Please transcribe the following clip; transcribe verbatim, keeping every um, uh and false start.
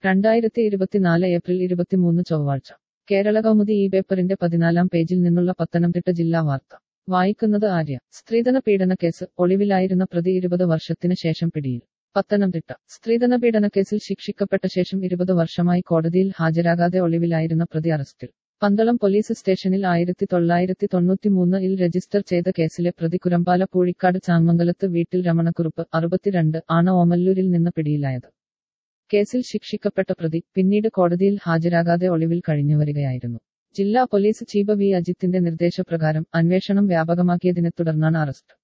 രണ്ടായിരത്തി ഇരുപത്തിനാല് ഏപ്രിൽ ഇരുപത്തിമൂന്ന് ചൊവ്വാഴ്ച കേരള കൗമുദി ഈ പേപ്പറിന്റെ പതിനാലാം പേജിൽ നിന്നുള്ള പത്തനംതിട്ട ജില്ലാ വാർത്ത വായിക്കുന്നത് ആര്യ. സ്ത്രീധന പീഡനക്കേസ് ഒളിവിലായിരുന്ന പ്രതി ഇരുപത് വർഷത്തിന് ശേഷം പിടിയിൽ. പത്തനംതിട്ട സ്ത്രീധന പീഡനക്കേസിൽ ശിക്ഷിക്കപ്പെട്ട ശേഷം ഇരുപത് വർഷമായി കോടതിയിൽ ഹാജരാകാതെ ഒളിവിലായിരുന്ന പ്രതി അറസ്റ്റിൽ. പന്തളം പോലീസ് സ്റ്റേഷനിൽ ആയിരത്തി തൊള്ളായിരത്തി തൊണ്ണൂറ്റിമൂന്ന് ഇൽ രജിസ്റ്റർ ചെയ്ത കേസിലെ പ്രതി കുരമ്പാല പൂഴിക്കാട് ചാങ്ങമംഗലത്ത് വീട്ടിൽ രമണക്കുറുപ്പ് അറുപത്തിരണ്ട് ആണ് ഓമല്ലൂരിൽ നിന്ന് പിടിയിലായത്. കേസിൽ ശിക്ഷിക്കപ്പെട്ട പ്രതി പിന്നീട് കോടതിയിൽ ഹാജരാകാതെ ഒളിവിൽ കഴിഞ്ഞുവരികയായിരുന്നു. ജില്ലാ പോലീസ് ചീഫ് വി അജിത്തിന്റെ നിർദ്ദേശപ്രകാരം അന്വേഷണം വ്യാപകമാക്കിയതിനെ തുടർന്നാണ് അറസ്റ്റ്.